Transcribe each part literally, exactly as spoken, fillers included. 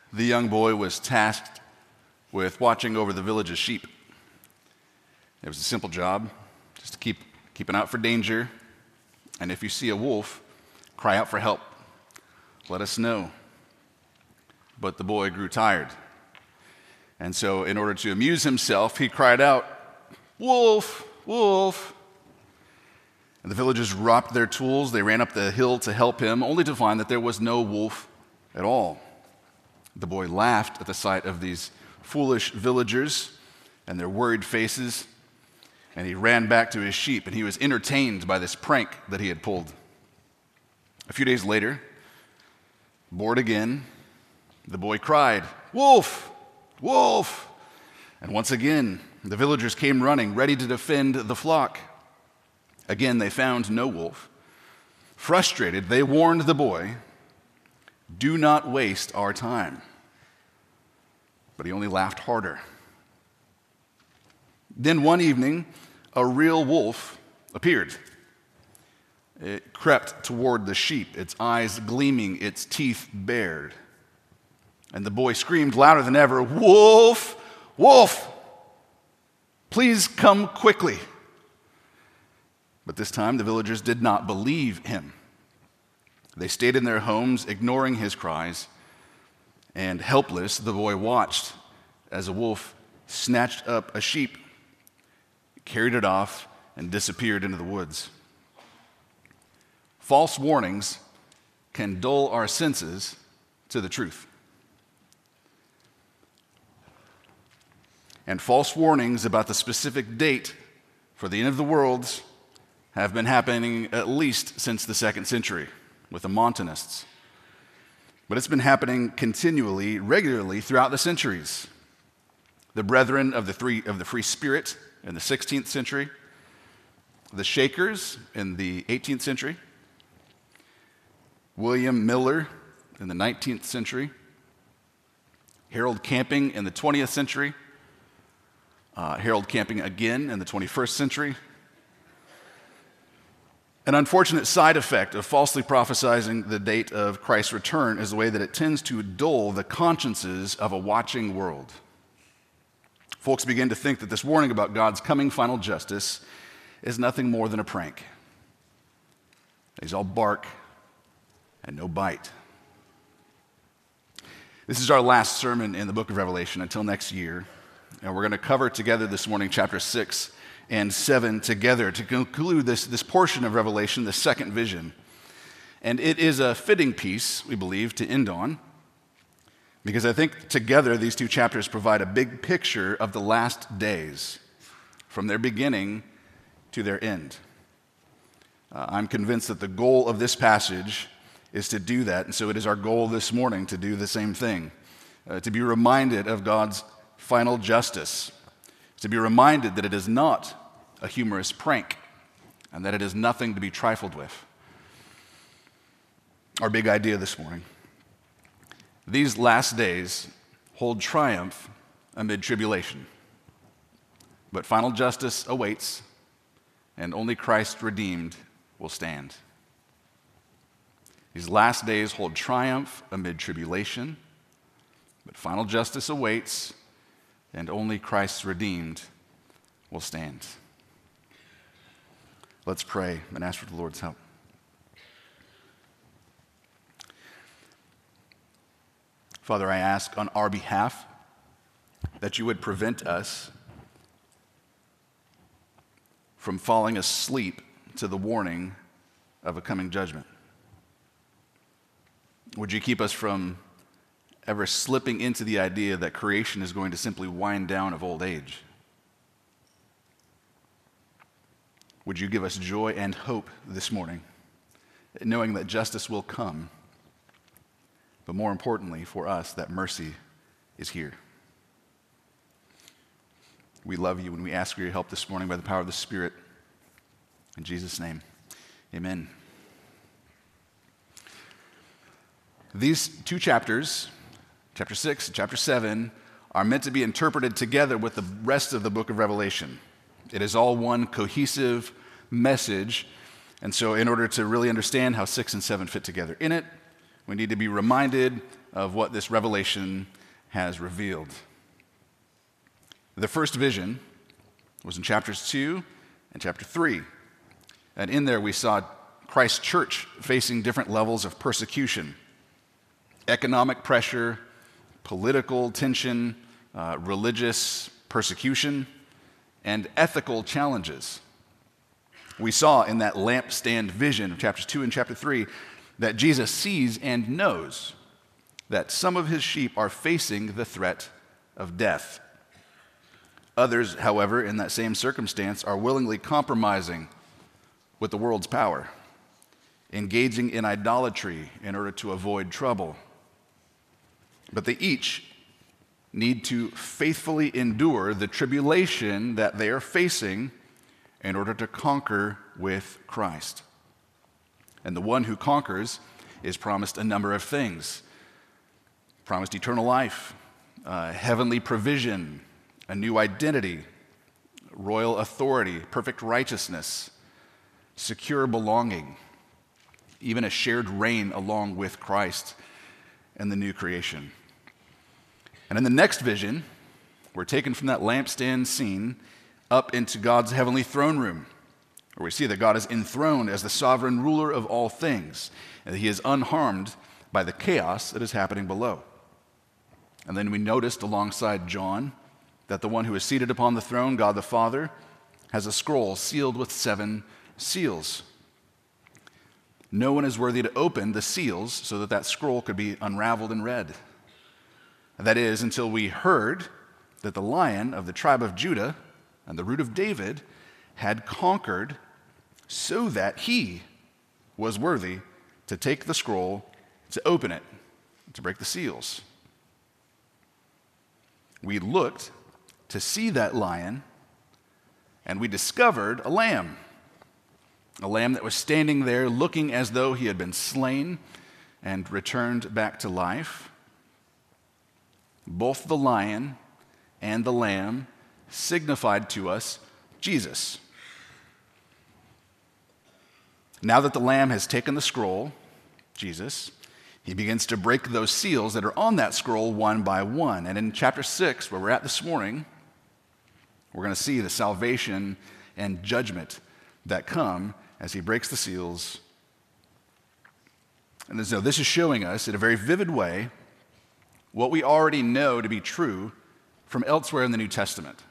the young boy was tasked with watching over the village's sheep. It was a simple job, just to keep, keep an eye out for danger, and if you see a wolf, cry out for help. Let us know. But the boy grew tired, and so in order to amuse himself, he cried out, "Wolf, wolf!" And the villagers dropped their tools, they ran up the hill to help him, only to find that there was no wolf at all. The boy laughed at the sight of these foolish villagers and their worried faces, and he ran back to his sheep, and he was entertained by this prank that he had pulled. A few days later, bored again, the boy cried, "Wolf! Wolf!" And once again, the villagers came running, ready to defend the flock. Again, they found no wolf. Frustrated, they warned the boy, "Do not waste our time." But he only laughed harder. Then one evening, a real wolf appeared. It crept toward the sheep, its eyes gleaming, its teeth bared. And the boy screamed louder than ever, "Wolf! Wolf! Please come quickly." But this time the villagers did not believe him. They stayed in their homes, ignoring his cries, and helpless, the boy watched as a wolf snatched up a sheep, carried it off, and disappeared into the woods. False warnings can dull our senses to the truth. And false warnings about the specific date for the end of the world have been happening at least since the second century with the Montanists. But it's been happening continually, regularly throughout the centuries. The Brethren of the, three, of the Free Spirit in the sixteenth century, the Shakers in the eighteenth century, William Miller in the nineteenth century, Harold Camping in the twentieth century, uh, Harold Camping again in the twenty-first century. An unfortunate side effect of falsely prophesying the date of Christ's return is the way that it tends to dull the consciences of a watching world. Folks begin to think that this warning about God's coming final justice is nothing more than a prank. He's all bark and no bite. This is our last sermon in the book of Revelation until next year, and we're going to cover together this morning chapter six and seven together to conclude this, this portion of Revelation, the second vision. And it is a fitting piece, we believe, to end on, because I think together these two chapters provide a big picture of the last days, from their beginning to their end. Uh, I'm convinced that the goal of this passage is to do that, and so it is our goal this morning to do the same thing, uh, to be reminded of God's final justice, to be reminded that it is not a humorous prank and that it is nothing to be trifled with. Our big idea this morning: these last days hold triumph amid tribulation, but final justice awaits, and only Christ redeemed will stand. These last days hold triumph amid tribulation, but final justice awaits, and only Christ's redeemed will stand. Let's pray and ask for the Lord's help. Father, I ask on our behalf that you would prevent us from falling asleep to the warning of a coming judgment. Would you keep us from ever slipping into the idea that creation is going to simply wind down of old age? Would you give us joy and hope this morning, knowing that justice will come, but more importantly for us, that mercy is here. We love you and we ask for your help this morning by the power of the Spirit. In Jesus' name, amen. These two chapters, chapter six and chapter seven, are meant to be interpreted together with the rest of the book of Revelation. It is all one cohesive message, and so in order to really understand how six and seven fit together in it, We need to be reminded of what this revelation has revealed. The first vision was in chapters two and chapter three. And in there we saw Christ's church facing different levels of persecution, economic pressure, political tension, uh, religious persecution, and ethical challenges. We saw in that lampstand vision of chapters two and chapter three that Jesus sees and knows that some of his sheep are facing the threat of death. Others, however, in that same circumstance, are willingly compromising with the world's power, engaging in idolatry in order to avoid trouble. But they each need to faithfully endure the tribulation that they are facing in order to conquer with Christ. And the one who conquers is promised a number of things. Promised eternal life, uh, heavenly provision, a new identity, royal authority, perfect righteousness, secure belonging, even a shared reign along with Christ and the new creation. And in the next vision, we're taken from that lampstand scene up into God's heavenly throne room, where we see that God is enthroned as the sovereign ruler of all things, and that he is unharmed by the chaos that is happening below. And then we noticed alongside John that the one who is seated upon the throne, God the Father, has a scroll sealed with seven seals. No one is worthy to open the seals so that that scroll could be unraveled and read. That is, until we heard that the Lion of the tribe of Judah and the root of David had conquered so that he was worthy to take the scroll, to open it, to break the seals. We looked to see that lion, and we discovered a lamb. A lamb that was standing there looking as though he had been slain and returned back to life. Both the lion and the lamb signified to us Jesus. Now that the lamb has taken the scroll, Jesus, he begins to break those seals that are on that scroll one by one. And in chapter six, where we're at this morning, we're going to see the salvation and judgment that come as he breaks the seals. And so this is showing us in a very vivid way what we already know to be true from elsewhere in the New Testament.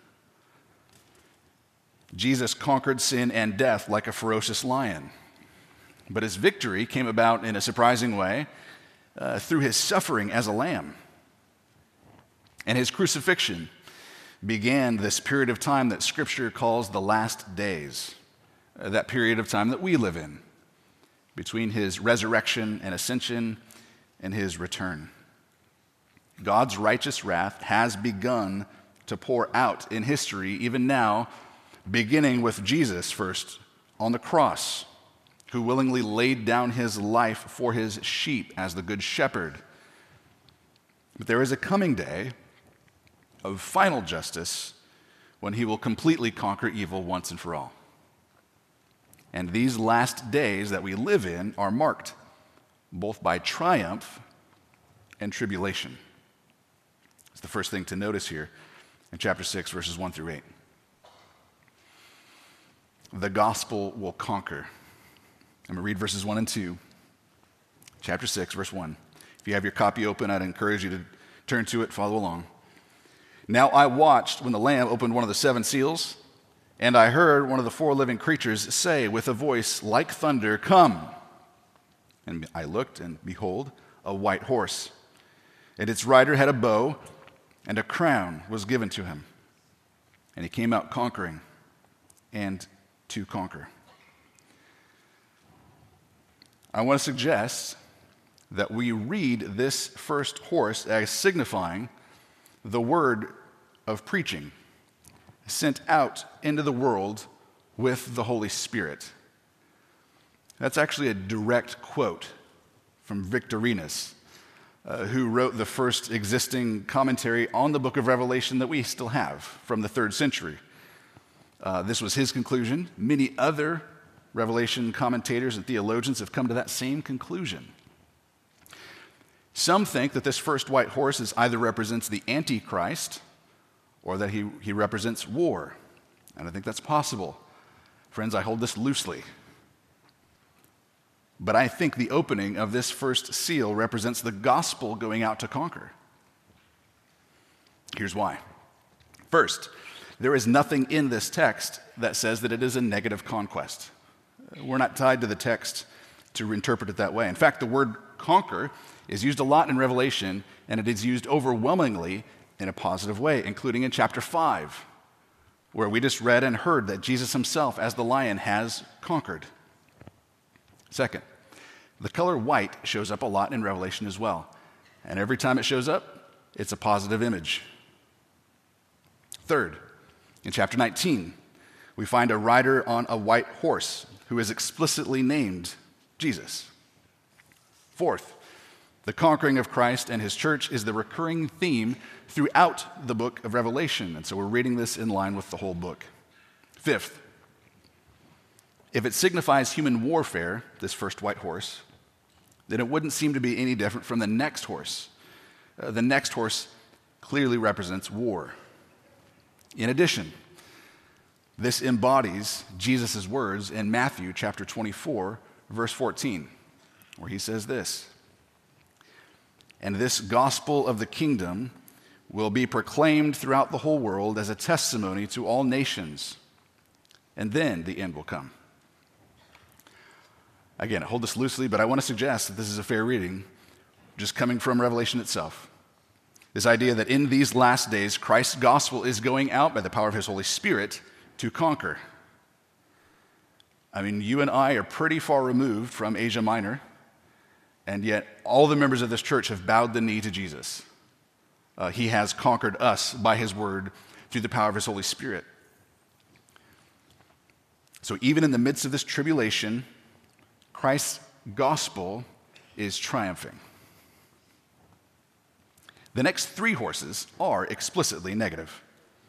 Jesus conquered sin and death like a ferocious lion. But his victory came about in a surprising way uh, through his suffering as a lamb. And his crucifixion began this period of time that Scripture calls the last days, uh, that period of time that we live in, between his resurrection and ascension and his return. God's righteous wrath has begun to pour out in history, even now, beginning with Jesus first on the cross, who willingly laid down his life for his sheep as the good shepherd. But there is a coming day of final justice when he will completely conquer evil once and for all. And these last days that we live in are marked both by triumph and tribulation. It's the first thing to notice here in chapter six, verses one through eight. The gospel will conquer. I'm going to read verses one and two, chapter six, verse one. If you have your copy open, I'd encourage you to turn to it, follow along. Now I watched when the Lamb opened one of the seven seals, and I heard one of the four living creatures say with a voice like thunder, "Come!" And I looked, and behold, a white horse. And its rider had a bow, and a crown was given to him. And he came out conquering and to conquer. I want to suggest that we read this first horse as signifying the word of preaching sent out into the world with the Holy Spirit. That's actually a direct quote from Victorinus, uh, who wrote the first existing commentary on the book of Revelation that we still have from the third century. Uh, this was his conclusion. Many other Revelation commentators and theologians have come to that same conclusion. Some think that this first white horse is either represents the Antichrist or that he, he represents war. And I think that's possible. Friends, I hold this loosely. But I think the opening of this first seal represents the gospel going out to conquer. Here's why. First, there is nothing in this text that says that it is a negative conquest. We're not tied to the text to interpret it that way. In fact, the word conquer is used a lot in Revelation, and it is used overwhelmingly in a positive way, including in chapter five, where we just read and heard that Jesus himself, as the lion, has conquered. Second, the color white shows up a lot in Revelation as well, and every time it shows up, it's a positive image. Third, in chapter nineteen, we find a rider on a white horse who is explicitly named Jesus. Fourth, the conquering of Christ and his church is the recurring theme throughout the book of Revelation, and so we're reading this in line with the whole book. Fifth, if it signifies human warfare, this first white horse, then it wouldn't seem to be any different from the next horse. Uh, the next horse clearly represents war. In addition, this embodies Jesus' words in Matthew chapter twenty-four, verse fourteen, where he says this, "And this gospel of the kingdom will be proclaimed throughout the whole world as a testimony to all nations, and then the end will come." Again, I hold this loosely, but I want to suggest that this is a fair reading, just coming from Revelation itself. This idea that in these last days, Christ's gospel is going out by the power of his Holy Spirit to conquer. I mean, you and I are pretty far removed from Asia Minor, and yet all the members of this church have bowed the knee to Jesus. Uh, he has conquered us by his word through the power of his Holy Spirit. So even in the midst of this tribulation, Christ's gospel is triumphing. The next three horses are explicitly negative.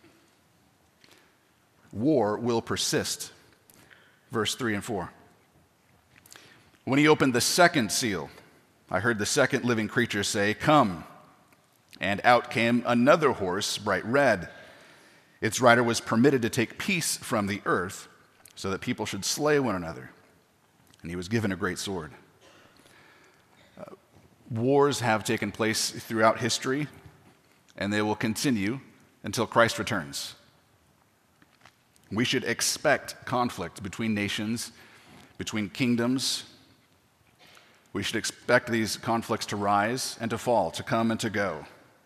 War will persist. Verse three and four. When he opened the second seal, I heard the second living creature say, "Come." And out came another horse, bright red. Its rider was permitted to take peace from the earth, so that people should slay one another. And he was given a great sword. Uh, wars have taken place throughout history, and they will continue until Christ returns. We should expect conflict between nations, between kingdoms. We should expect these conflicts to rise and to fall, to come and to go.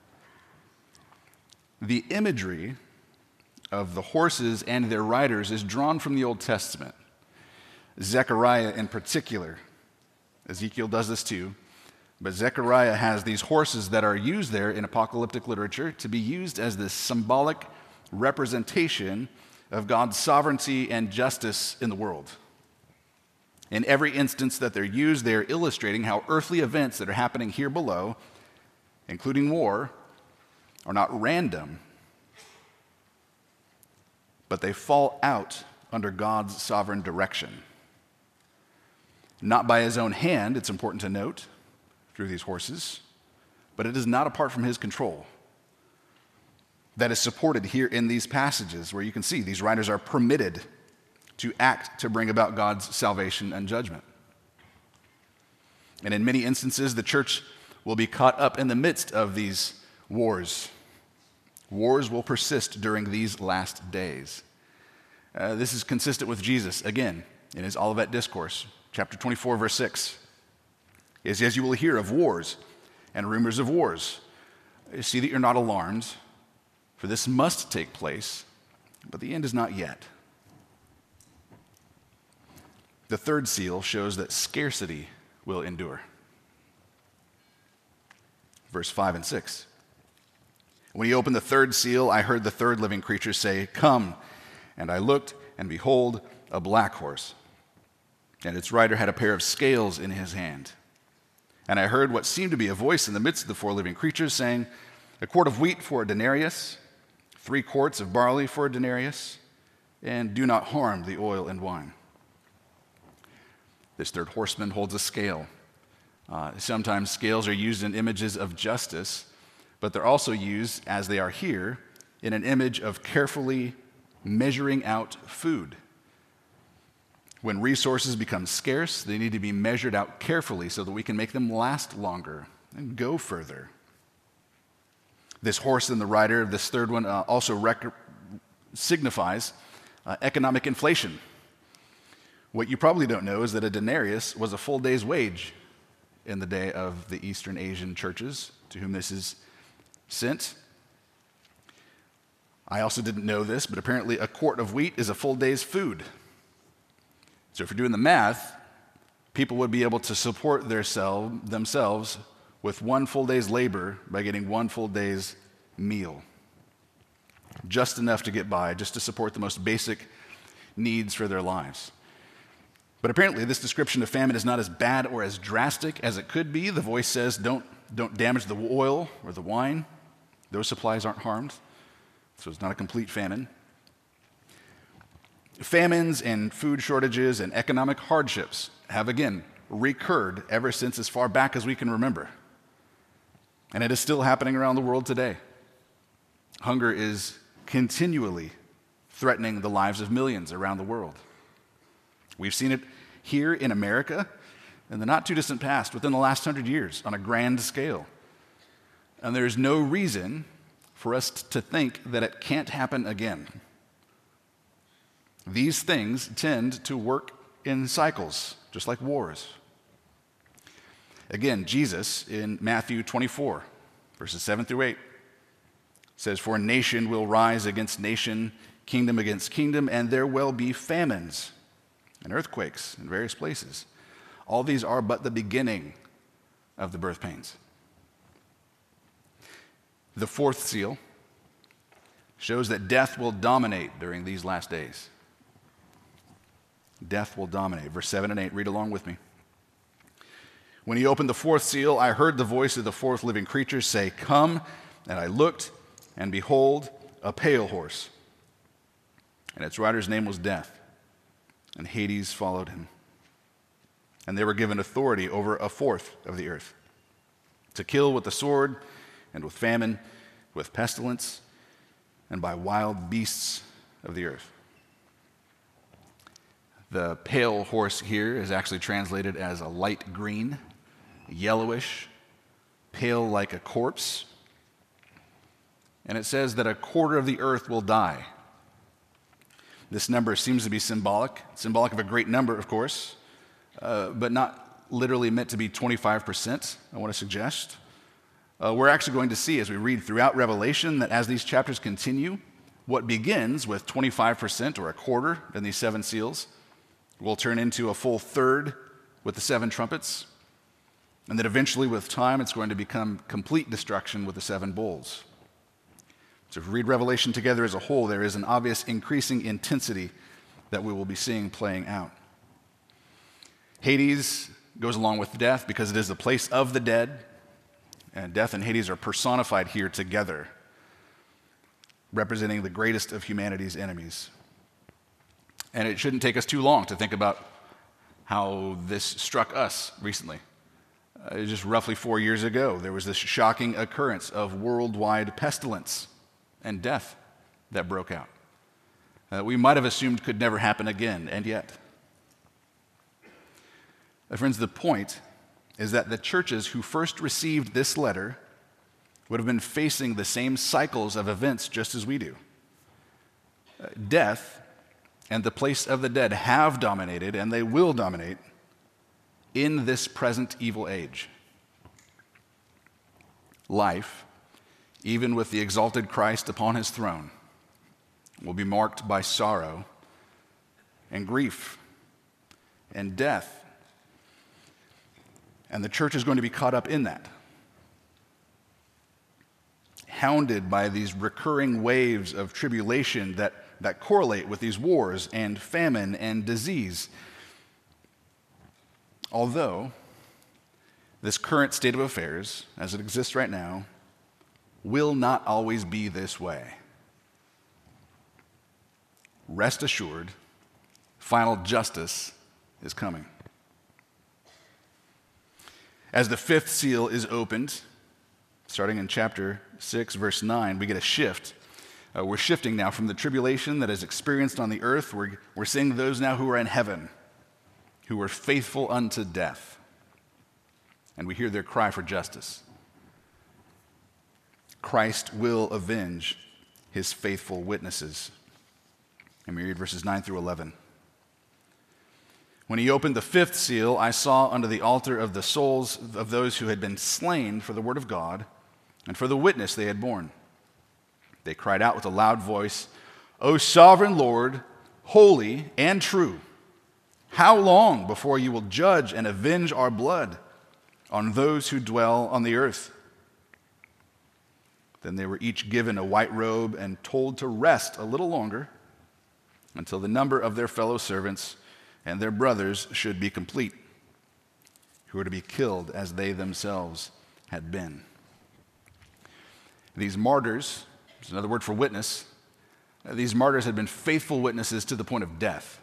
The imagery of the horses and their riders is drawn from the Old Testament. Zechariah in particular. Ezekiel does this too. But Zechariah has these horses that are used there in apocalyptic literature to be used as this symbolic representation of God's sovereignty and justice in the world. In every instance that they're used, they're illustrating how earthly events that are happening here below, including war, are not random, but they fall out under God's sovereign direction. Not by his own hand, it's important to note, through these horses, but it is not apart from his control. That is supported here in these passages where you can see these riders are permitted to act to bring about God's salvation and judgment. And in many instances, the church will be caught up in the midst of these wars. Wars will persist during these last days. Uh, this is consistent with Jesus, again, in his Olivet Discourse, chapter twenty-four, verse six. Is as you will hear of wars and rumors of wars. See that you're not alarmed, for this must take place, but the end is not yet. The third seal shows that scarcity will endure. Verse five and six. When he opened the third seal, I heard the third living creature say, "Come." And I looked, and behold, a black horse. And its rider had a pair of scales in his hand. And I heard what seemed to be a voice in the midst of the four living creatures saying, "A quart of wheat for a denarius, three quarts of barley for a denarius, and do not harm the oil and wine." This third horseman holds a scale. Uh, sometimes scales are used in images of justice, but they're also used, as they are here, in an image of carefully measuring out food. When resources become scarce, they need to be measured out carefully so that we can make them last longer and go further. This horse and the rider, this third one, uh, also rec- signifies uh, economic inflation. What you probably don't know is that a denarius was a full day's wage in the day of the Eastern Asian churches to whom this is sent. I also didn't know this, but apparently a quart of wheat is a full day's food. So if you're doing the math, people would be able to support their self, themselves with one full day's labor by getting one full day's meal. Just enough to get by, just to support the most basic needs for their lives. But apparently this description of famine is not as bad or as drastic as it could be. The voice says, don't, don't damage the oil or the wine. Those supplies aren't harmed. So it's not a complete famine. Famines and food shortages and economic hardships have again recurred ever since as far back as we can remember. And it is still happening around the world today. Hunger is continually threatening the lives of millions around the world. We've seen it here in America in the not too distant past, within the last hundred years, on a grand scale. And there's no reason for us to think that it can't happen again. These things tend to work in cycles, just like wars. Again, Jesus in Matthew twenty-four, verses seven through eight, says, "For nation will rise against nation, kingdom against kingdom, and there will be famines and earthquakes in various places. All these are but the beginning of the birth pains." The fourth seal shows that death will dominate during these last days. Death will dominate. Verse seven and eight, read along with me. "When he opened the fourth seal, I heard the voice of the fourth living creature say, 'Come,' and I looked, and behold, a pale horse. And its rider's name was Death, and Hades followed him. And they were given authority over a fourth of the earth, to kill with the sword, and with famine, with pestilence, and by wild beasts of the earth." The pale horse here is actually translated as a light green, yellowish, pale like a corpse. And it says that a quarter of the earth will die. This number seems to be symbolic, symbolic of a great number, of course, uh, but not literally meant to be twenty-five percent, I want to suggest. Uh, we're actually going to see as we read throughout Revelation that as these chapters continue, what begins with twenty-five percent or a quarter in these seven seals will turn into a full third with the seven trumpets, and that eventually with time it's going to become complete destruction with the seven bowls. So if we read Revelation together as a whole, there is an obvious increasing intensity that we will be seeing playing out. Hades goes along with death because it is the place of the dead, and death and Hades are personified here together, representing the greatest of humanity's enemies. And it shouldn't take us too long to think about how this struck us recently. Uh, just roughly four years ago, there was this shocking occurrence of worldwide pestilence and death that broke out. Uh, we might have assumed could never happen again, and yet. Uh, friends, the point is that the churches who first received this letter would have been facing the same cycles of events just as we do. Uh, death and the place of the dead have dominated, and they will dominate in this present evil age. Life, even with the exalted Christ upon his throne, will be marked by sorrow and grief and death. And the church is going to be caught up in that, hounded by these recurring waves of tribulation that, that correlate with these wars and famine and disease. Although this current state of affairs, as it exists right now, will not always be this way. Rest assured, final justice is coming. As the fifth seal is opened, starting in chapter six, verse nine, we get a shift. Uh, we're shifting now from the tribulation that is experienced on the earth. We're, we're seeing those now who are in heaven, who were faithful unto death. And we hear their cry for justice. Christ will avenge his faithful witnesses. And we read verses nine through eleven. When he opened the fifth seal, I saw under the altar of the souls of those who had been slain for the word of God and for the witness they had borne. They cried out with a loud voice, O sovereign Lord, holy and true, how long before you will judge and avenge our blood on those who dwell on the earth? Then they were each given a white robe and told to rest a little longer until the number of their fellow servants and their brothers should be complete, who were to be killed as they themselves had been. These martyrs, is another word for witness, these martyrs had been faithful witnesses to the point of death.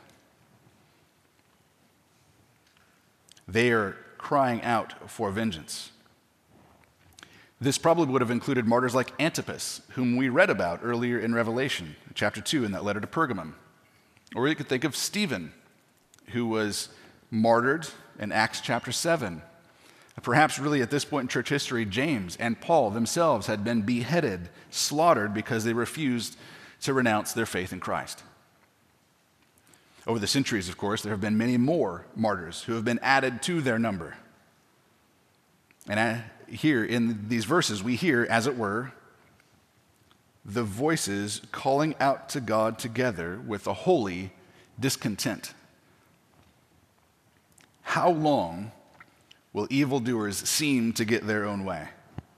They are crying out for vengeance. This probably would have included martyrs like Antipas, whom we read about earlier in Revelation, chapter two, in that letter to Pergamum. Or you could think of Stephen, who was martyred in Acts chapter seven. Perhaps really at this point in church history, James and Paul themselves had been beheaded, slaughtered because they refused to renounce their faith in Christ. Over the centuries, of course, there have been many more martyrs who have been added to their number. And I, here in these verses, we hear, as it were, the voices calling out to God together with a holy discontent. How long will evildoers seem to get their own way?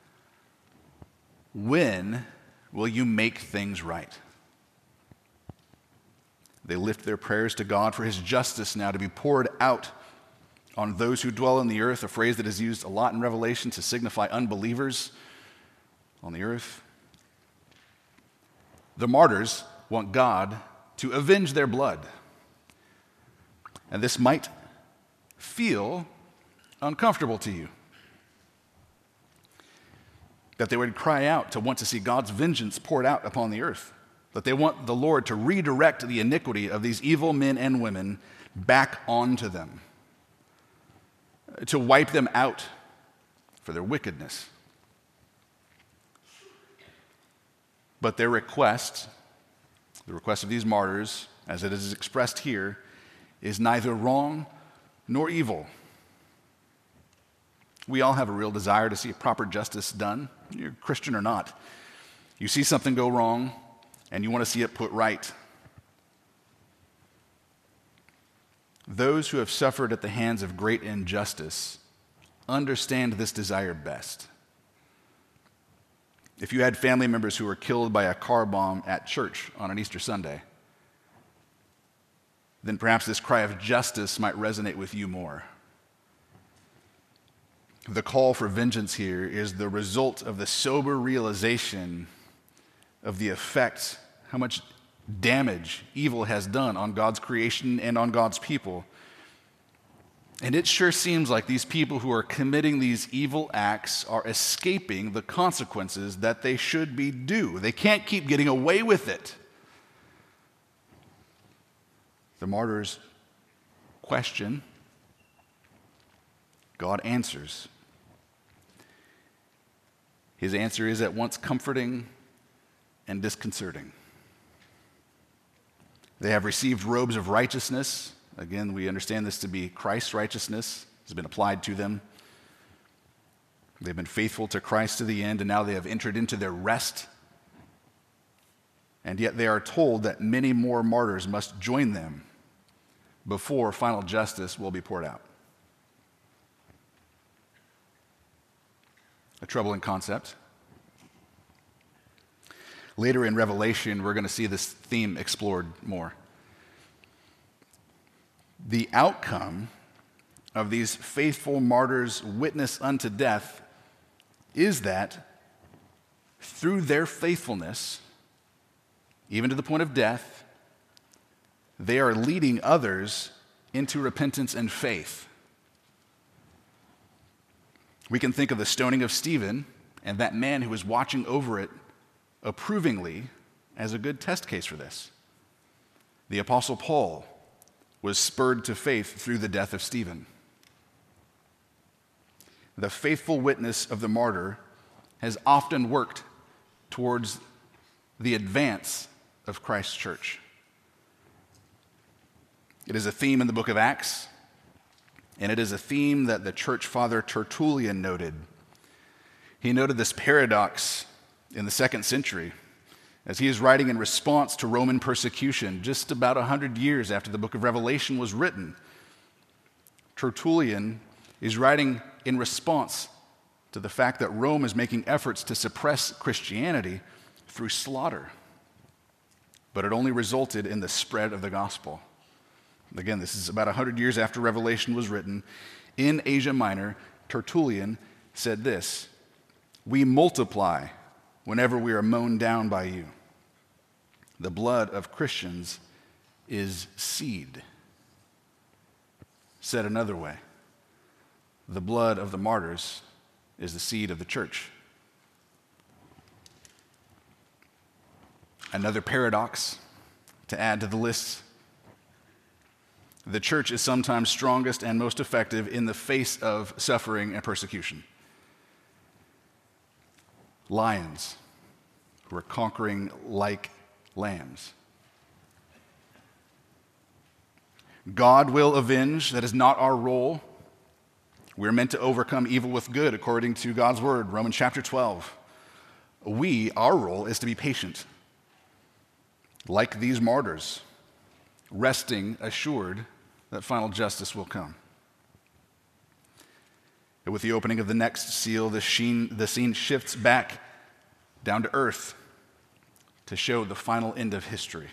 When will you make things right? They lift their prayers to God for his justice now to be poured out on those who dwell on the earth, a phrase that is used a lot in Revelation to signify unbelievers on the earth. The martyrs want God to avenge their blood. And this might feel uncomfortable to you. That they would cry out to want to see God's vengeance poured out upon the earth. That they want the Lord to redirect the iniquity of these evil men and women back onto them. To wipe them out for their wickedness. But their request, the request of these martyrs, as it is expressed here, is neither wrong nor evil. We all have a real desire to see proper justice done, you're Christian or not. You see something go wrong, and you want to see it put right. Those who have suffered at the hands of great injustice understand this desire best. If you had family members who were killed by a car bomb at church on an Easter Sunday, then perhaps this cry of justice might resonate with you more. The call for vengeance here is the result of the sober realization of the effect, how much damage evil has done on God's creation and on God's people. And it sure seems like these people who are committing these evil acts are escaping the consequences that they should be due. They can't keep getting away with it. The martyrs question, God answers. His answer is at once comforting and disconcerting. They have received robes of righteousness. Again, we understand this to be Christ's righteousness has been applied to them. They've been faithful to Christ to the end, and now they have entered into their rest. And yet they are told that many more martyrs must join them before final justice will be poured out. A troubling concept. Later in Revelation, we're going to see this theme explored more. The outcome of these faithful martyrs' witness unto death is that through their faithfulness, even to the point of death, they are leading others into repentance and faith. We can think of the stoning of Stephen and that man who was watching over it approvingly as a good test case for this. The Apostle Paul was spurred to faith through the death of Stephen. The faithful witness of the martyr has often worked towards the advance of Christ's church. It is a theme in the book of Acts, and it is a theme that the church father Tertullian noted. He noted this paradox in the second century as he is writing in response to Roman persecution just about one hundred years after the book of Revelation was written. Tertullian is writing in response to the fact that Rome is making efforts to suppress Christianity through slaughter. But it only resulted in the spread of the gospel. Again, this is about one hundred years after Revelation was written. In Asia Minor, Tertullian said this: "We multiply whenever we are mown down by you. The blood of Christians is seed." Said another way, the blood of the martyrs is the seed of the church. Another paradox to add to the list: the church is sometimes strongest and most effective in the face of suffering and persecution. Lions who are conquering like lambs. God will avenge. That is not our role. We're meant to overcome evil with good, according to God's word, Romans chapter twelve. We, our role is to be patient, like these martyrs, resting assured that final justice will come. And with the opening of the next seal, the, sheen, the scene shifts back down to earth to show the final end of history,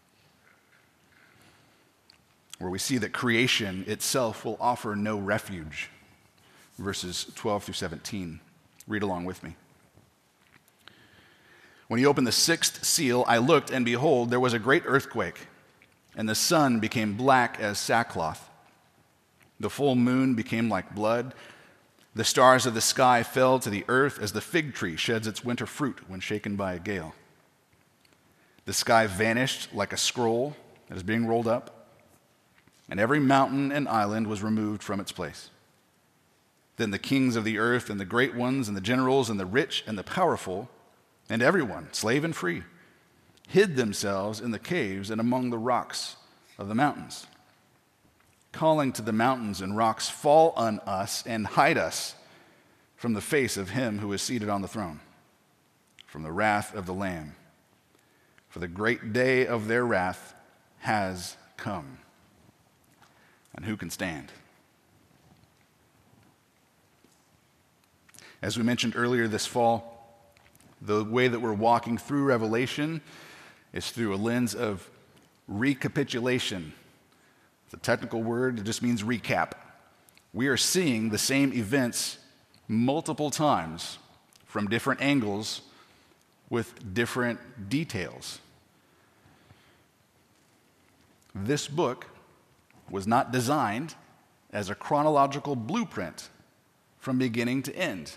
where we see that creation itself will offer no refuge. Verses twelve through seventeen. Read along with me. "When he opened the sixth seal, I looked, and behold, there was a great earthquake, and the sun became black as sackcloth. The full moon became like blood. The stars of the sky fell to the earth as the fig tree sheds its winter fruit when shaken by a gale. The sky vanished like a scroll that is being rolled up, and every mountain and island was removed from its place. Then the kings of the earth and the great ones and the generals and the rich and the powerful and everyone, slave and free, hid themselves in the caves and among the rocks of the mountains, calling to the mountains and rocks, 'Fall on us and hide us from the face of him who is seated on the throne, from the wrath of the Lamb. For the great day of their wrath has come. And who can stand?'" As we mentioned earlier this fall, the way that we're walking through Revelation is through a lens of recapitulation. It's a technical word, it just means recap. We are seeing the same events multiple times from different angles with different details. This book was not designed as a chronological blueprint from beginning to end.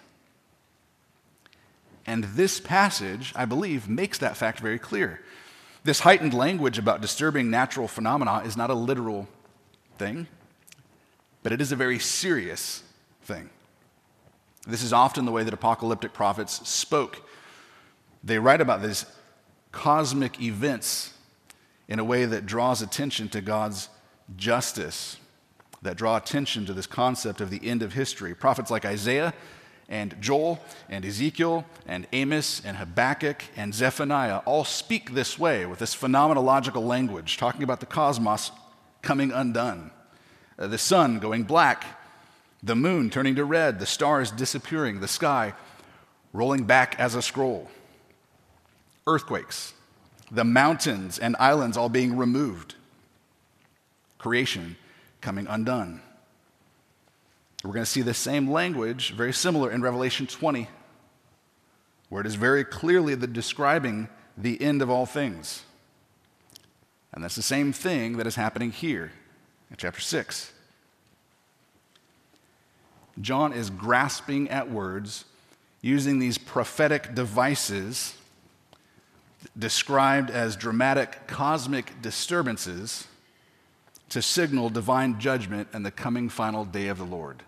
And this passage, I believe, makes that fact very clear. This heightened language about disturbing natural phenomena is not a literal thing, but it is a very serious thing. This is often the way that apocalyptic prophets spoke. They write about these cosmic events in a way that draws attention to God's justice, that draw attention to this concept of the end of history. Prophets like Isaiah and Joel and Ezekiel and Amos and Habakkuk and Zephaniah all speak this way with this phenomenological language, talking about the cosmos coming undone, uh, the sun going black, the moon turning to red, the stars disappearing, the sky rolling back as a scroll, earthquakes, the mountains and islands all being removed, creation coming undone. We're going to see the same language, very similar, in Revelation twenty, where it is very clearly the describing the end of all things. And that's the same thing that is happening here in chapter six. John is grasping at words, using these prophetic devices described as dramatic cosmic disturbances to signal divine judgment and the coming final day of the Lord.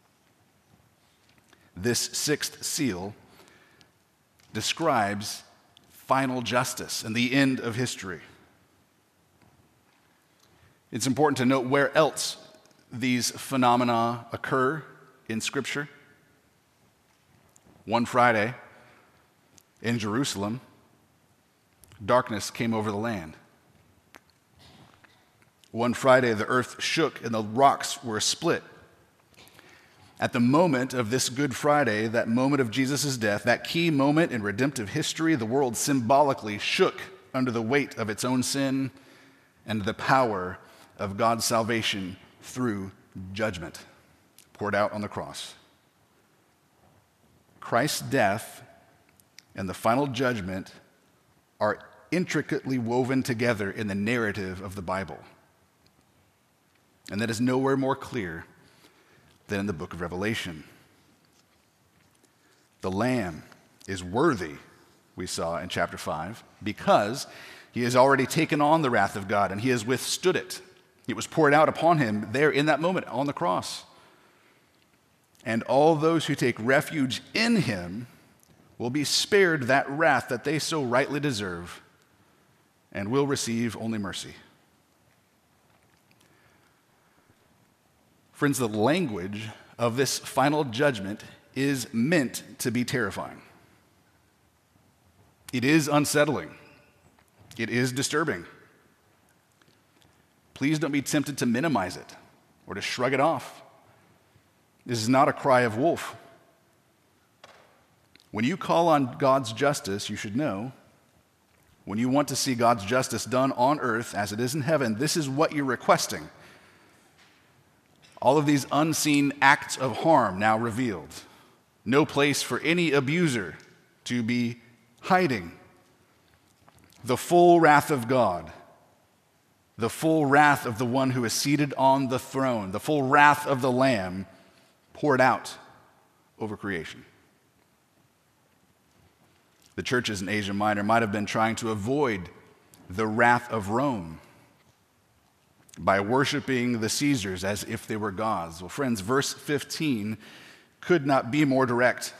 This sixth seal describes final justice and the end of history. It's important to note where else these phenomena occur in Scripture. One Friday in Jerusalem, darkness came over the land. One Friday, the earth shook and the rocks were split. At the moment of this Good Friday, that moment of Jesus' death, that key moment in redemptive history, the world symbolically shook under the weight of its own sin and the power of God's salvation through judgment poured out on the cross. Christ's death and the final judgment are intricately woven together in the narrative of the Bible. And that is nowhere more clear than in the book of Revelation. The Lamb is worthy, we saw in chapter five, because he has already taken on the wrath of God and he has withstood it. It was poured out upon him there in that moment on the cross. And all those who take refuge in him will be spared that wrath that they so rightly deserve and will receive only mercy. Friends, the language of this final judgment is meant to be terrifying. It is unsettling. It is disturbing. Please don't be tempted to minimize it or to shrug it off. This is not a cry of wolf. When you call on God's justice, you should know, when you want to see God's justice done on earth as it is in heaven, this is what you're requesting. All of these unseen acts of harm now revealed. No place for any abuser to be hiding. The full wrath of God. The full wrath of the one who is seated on the throne. The full wrath of the Lamb poured out over creation. The churches in Asia Minor might have been trying to avoid the wrath of Rome by worshiping the Caesars as if they were gods. Well, friends, verse fifteen could not be more direct.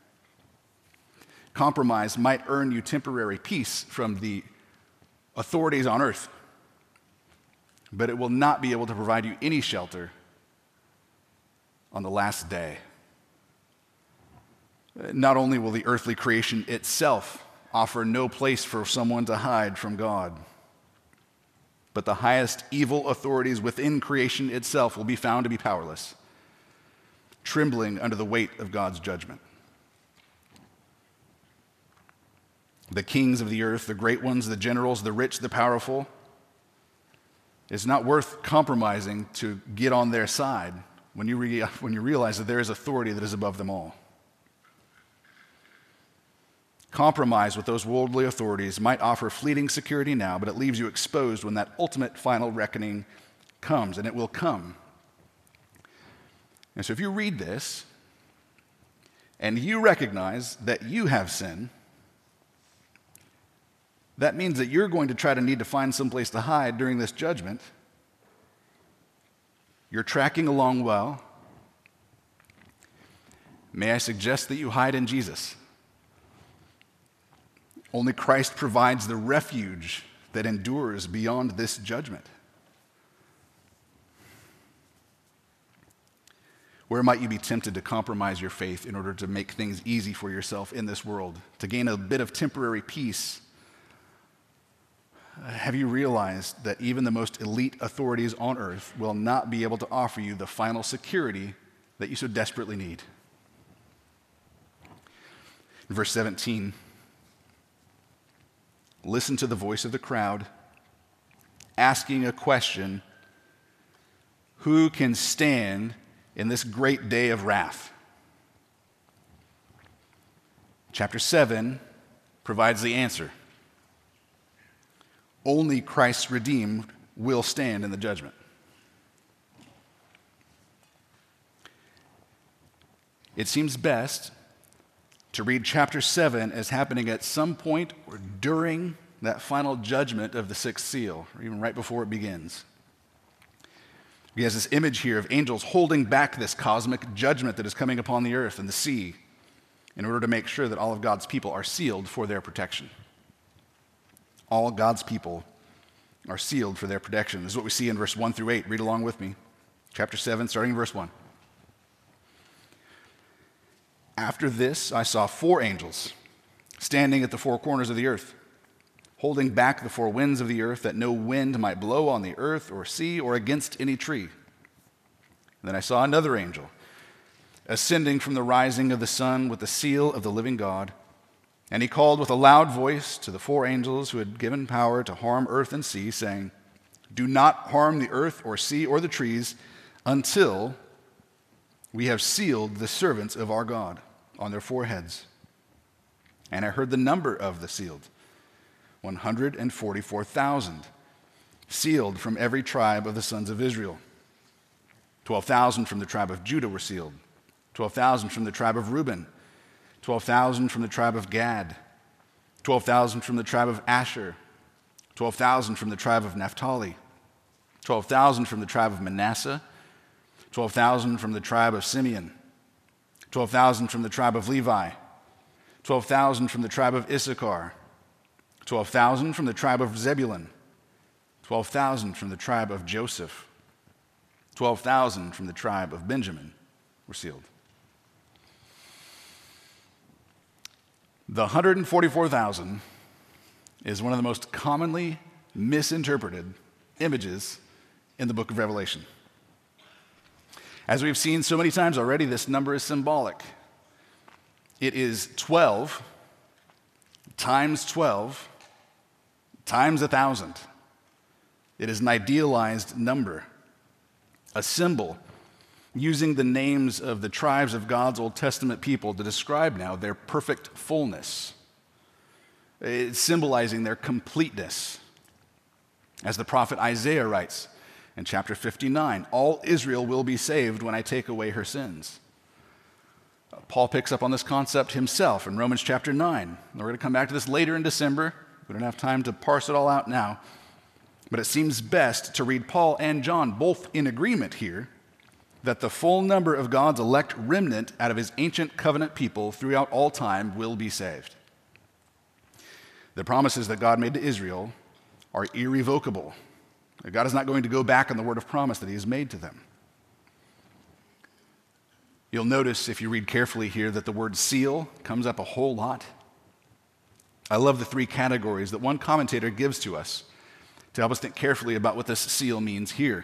Compromise might earn you temporary peace from the authorities on earth, but it will not be able to provide you any shelter on the last day. Not only will the earthly creation itself offer no place for someone to hide from God, but the highest evil authorities within creation itself will be found to be powerless, trembling under the weight of God's judgment. The kings of the earth, the great ones, the generals, the rich, the powerful, it's not worth compromising to get on their side when you, re- when you realize that there is authority that is above them all. Compromise with those worldly authorities might offer fleeting security now, but it leaves you exposed when that ultimate final reckoning comes, and it will come. And so if you read this and you recognize that you have sin, that means that you're going to try to need to find some place to hide during this judgment. You're tracking along well. May I suggest that you hide in Jesus? Only Christ provides the refuge that endures beyond this judgment. Where might you be tempted to compromise your faith in order to make things easy for yourself in this world, to gain a bit of temporary peace? Have you realized that even the most elite authorities on earth will not be able to offer you the final security that you so desperately need? In verse seventeen, listen to the voice of the crowd asking a question: who can stand in this great day of wrath? Chapter seven provides the answer. Only Christ's redeemed will stand in the judgment. it seems best to read chapter seven as happening at some point or during that final judgment of the sixth seal, or even right before it begins. He has this image here of angels holding back this cosmic judgment that is coming upon the earth and the sea in order to make sure that all of God's people are sealed for their protection. All God's people are sealed for their protection. This is what we see in verse one through eight. Read along with me. Chapter seven, starting in verse one. After this, I saw four angels standing at the four corners of the earth, holding back the four winds of the earth, that no wind might blow on the earth or sea or against any tree. And then I saw another angel ascending from the rising of the sun with the seal of the living God. And he called with a loud voice to the four angels who had given power to harm earth and sea, saying, "Do not harm the earth or sea or the trees until we have sealed the servants of our God on their foreheads." And I heard the number of the sealed, one hundred forty-four thousand, sealed from every tribe of the sons of Israel. twelve thousand from the tribe of Judah were sealed, twelve thousand from the tribe of Reuben, twelve thousand from the tribe of Gad, twelve thousand from the tribe of Asher, twelve thousand from the tribe of Naphtali, twelve thousand from the tribe of Manasseh, twelve thousand from the tribe of Simeon, twelve thousand from the tribe of Levi, twelve thousand from the tribe of Issachar, twelve thousand from the tribe of Zebulun, twelve thousand from the tribe of Joseph, twelve thousand from the tribe of Benjamin were sealed. The one hundred forty-four thousand is one of the most commonly misinterpreted images in the book of Revelation. As we've seen so many times already, this number is symbolic. It is twelve times twelve times one thousand. It is an idealized number, a symbol using the names of the tribes of God's Old Testament people to describe now their perfect fullness. It's symbolizing their completeness. As the prophet Isaiah writes in chapter fifty-nine, "All Israel will be saved when I take away her sins." Paul picks up on this concept himself in Romans chapter nine. We're going to come back to this later in December. We don't have time to parse it all out now. But it seems best to read Paul and John both in agreement here that the full number of God's elect remnant out of his ancient covenant people throughout all time will be saved. The promises that God made to Israel are irrevocable. God is not going to go back on the word of promise that he has made to them. You'll notice, if you read carefully here, that the word seal comes up a whole lot. I love the three categories that one commentator gives to us to help us think carefully about what this seal means here.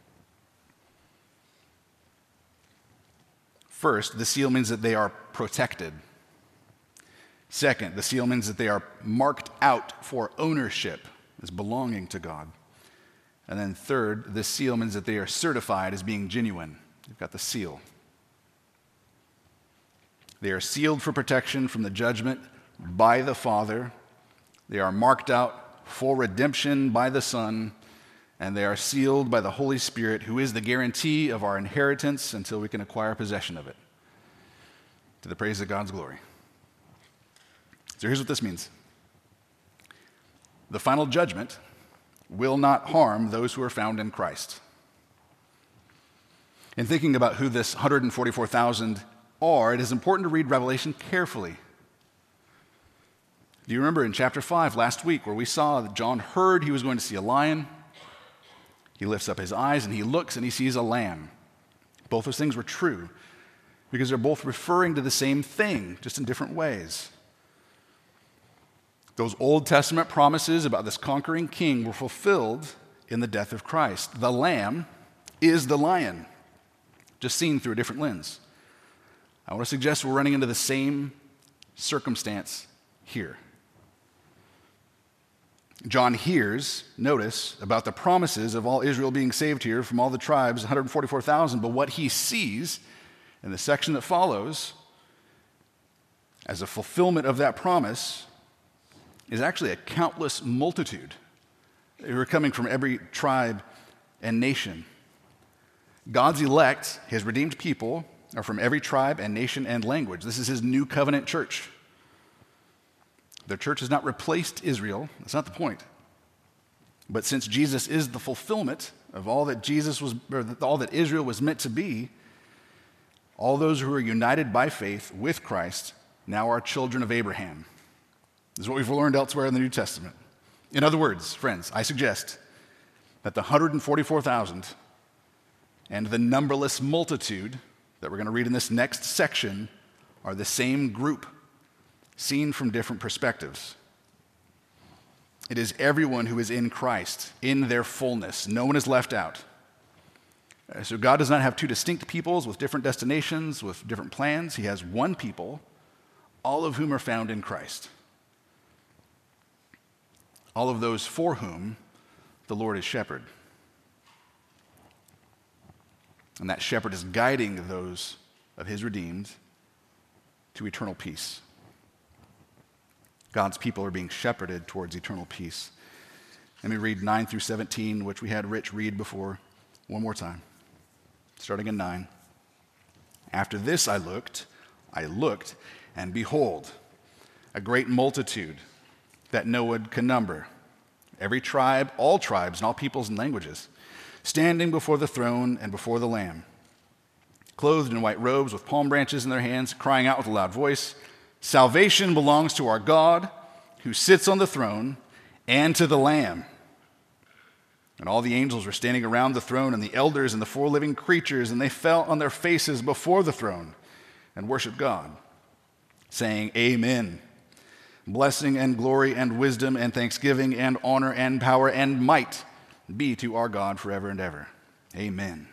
First, the seal means that they are protected. Second, the seal means that they are marked out for ownership as belonging to God. And then third, the seal means that they are certified as being genuine. You've got the seal. They are sealed for protection from the judgment by the Father. They are marked out for redemption by the Son. And they are sealed by the Holy Spirit, who is the guarantee of our inheritance until we can acquire possession of it, to the praise of God's glory. So here's what this means. The final judgment will not harm those who are found in Christ. In thinking about who this one hundred forty-four thousand are, it is important to read Revelation carefully. Do you remember in chapter five last week where we saw that John heard he was going to see a lion? He lifts up his eyes and he looks and he sees a lamb. Both those things were true because they're both referring to the same thing, just in different ways. Those Old Testament promises about this conquering king were fulfilled in the death of Christ. The lamb is the lion, just seen through a different lens. I want to suggest we're running into the same circumstance here. John hears, notice, about the promises of all Israel being saved here from all the tribes, one hundred forty-four thousand, but what he sees in the section that follows as a fulfillment of that promise is actually a countless multitude who are coming from every tribe and nation. God's elect, his redeemed people, are from every tribe and nation and language. This is his new covenant church. The church has not replaced Israel. That's not the point. But since Jesus is the fulfillment of all that Jesus was, or all that Israel was meant to be, all those who are united by faith with Christ now are children of Abraham. This is what we've learned elsewhere in the New Testament. In other words, friends, I suggest that the one hundred forty-four thousand and the numberless multitude that we're going to read in this next section are the same group, seen from different perspectives. It is everyone who is in Christ, in their fullness. No one is left out. So God does not have two distinct peoples with different destinations, with different plans. He has one people, all of whom are found in Christ. All of those for whom the Lord is shepherd. And that shepherd is guiding those of his redeemed to eternal peace. God's people are being shepherded towards eternal peace. Let me read nine through seventeen, which we had Rich read before, one more time. Starting in nine. After this I looked, I looked, and behold, a great multitude that no one can number, every tribe, all tribes, and all peoples and languages, standing before the throne and before the Lamb, clothed in white robes with palm branches in their hands, crying out with a loud voice, "Salvation belongs to our God, who sits on the throne, and to the Lamb." And all the angels were standing around the throne, and the elders and the four living creatures, and they fell on their faces before the throne and worshiped God, saying, "Amen. Blessing and glory and wisdom and thanksgiving and honor and power and might be to our God forever and ever. Amen."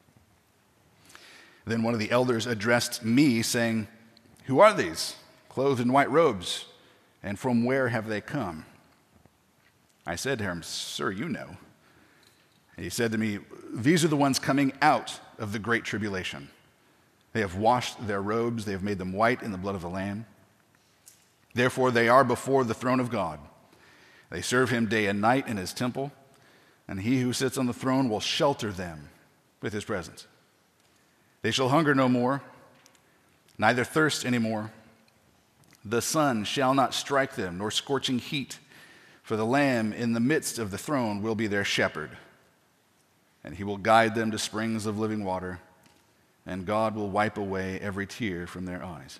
Then one of the elders addressed me, saying, "Who are these, clothed in white robes, and from where have they come?" I said to him, "Sir, you know." And he said to me, "These are the ones coming out of the great tribulation. They have washed their robes, they have made them white in the blood of the Lamb. Therefore they are before the throne of God. They serve him day and night in his temple, and he who sits on the throne will shelter them with his presence. They shall hunger no more, neither thirst any more. The sun shall not strike them, nor scorching heat, for the Lamb in the midst of the throne will be their shepherd, and he will guide them to springs of living water, and God will wipe away every tear from their eyes."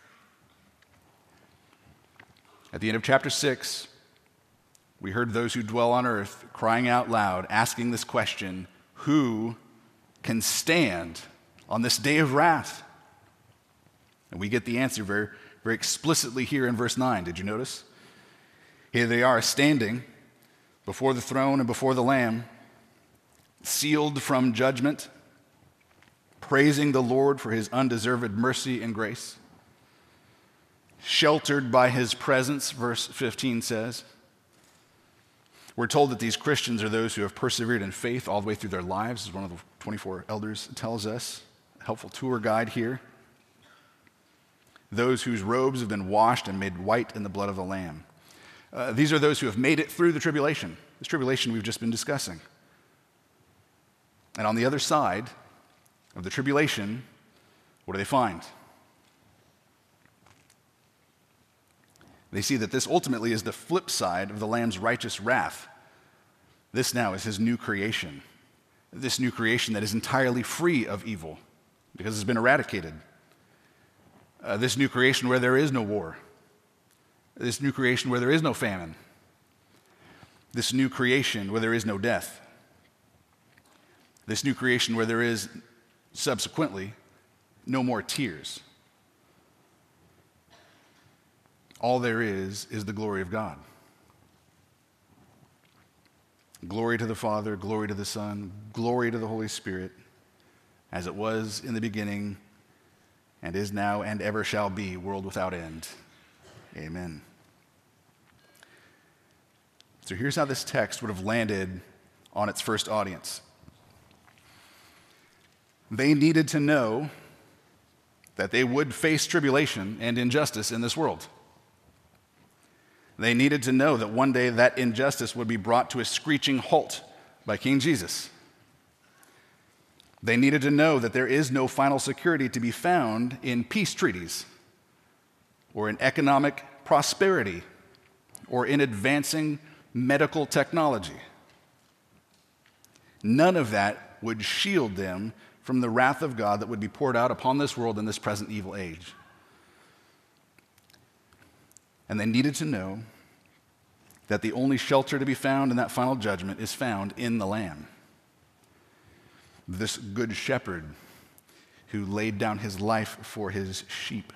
At the end of chapter six, we heard those who dwell on earth crying out loud, asking this question, who can stand on this day of wrath? And we get the answer very, very explicitly here in verse nine. Did you notice? Here they are standing before the throne and before the Lamb, sealed from judgment, praising the Lord for his undeserved mercy and grace, sheltered by his presence, verse fifteen says. We're told that these Christians are those who have persevered in faith all the way through their lives, as one of the twenty-four elders tells us. A helpful tour guide here. Those whose robes have been washed and made white in the blood of the Lamb. Uh, these are those who have made it through the tribulation, this tribulation we've just been discussing. And on the other side of the tribulation, what do they find? They see that this ultimately is the flip side of the Lamb's righteous wrath. This now is his new creation. This new creation that is entirely free of evil because it's been eradicated. Uh, this new creation where there is no war. This new creation where there is no famine. This new creation where there is no death. This new creation where there is, subsequently, no more tears. All there is is the glory of God. Glory to the Father, glory to the Son, glory to the Holy Spirit, as it was in the beginning, and is now, and ever shall be, world without end. Amen. So here's how this text would have landed on its first audience. They needed to know that they would face tribulation and injustice in this world. They needed to know that one day that injustice would be brought to a screeching halt by King Jesus. They needed to know that there is no final security to be found in peace treaties or in economic prosperity or in advancing medical technology. None of that would shield them from the wrath of God that would be poured out upon this world in this present evil age. And they needed to know that the only shelter to be found in that final judgment is found in the Lamb. This good shepherd who laid down his life for his sheep.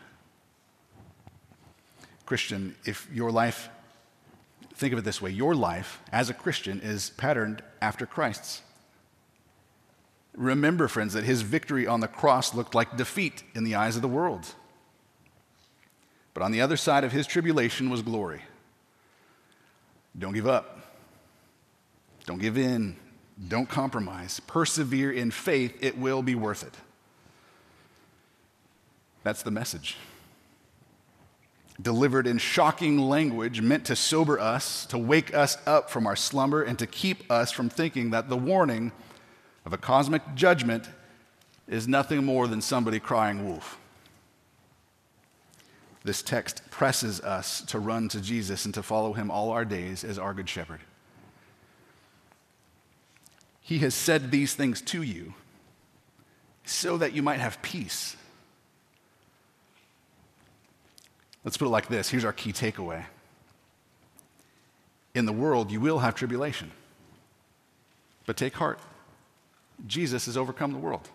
Christian, if your life, think of it this way, your life as a Christian is patterned after Christ's. Remember, friends, that his victory on the cross looked like defeat in the eyes of the world. But on the other side of his tribulation was glory. Don't give up. Don't give in. Don't compromise. Persevere in faith. It will be worth it. That's the message. Delivered in shocking language meant to sober us, to wake us up from our slumber, and to keep us from thinking that the warning of a cosmic judgment is nothing more than somebody crying wolf. This text presses us to run to Jesus and to follow him all our days as our good shepherd. He has said these things to you so that you might have peace. Let's put it like this. Here's our key takeaway. In the world, you will have tribulation. But take heart. Jesus has overcome the world.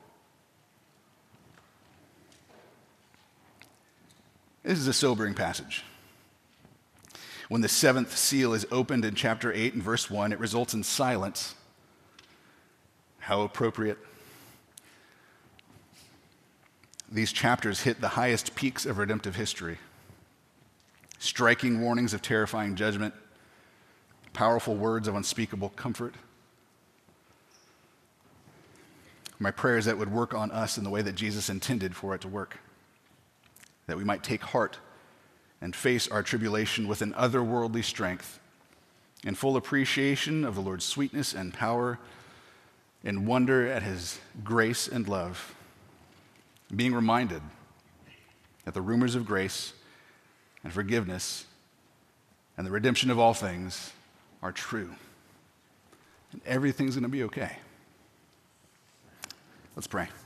This is a sobering passage. When the seventh seal is opened in chapter eight and verse one, it results in silence. How appropriate. These chapters hit the highest peaks of redemptive history. Striking warnings of terrifying judgment, powerful words of unspeakable comfort. My prayer is that it would work on us in the way that Jesus intended for it to work. That we might take heart and face our tribulation with an otherworldly strength, in full appreciation of the Lord's sweetness and power, in wonder at his grace and love, being reminded that the rumors of grace and forgiveness and the redemption of all things are true. And everything's going to be okay. Let's pray.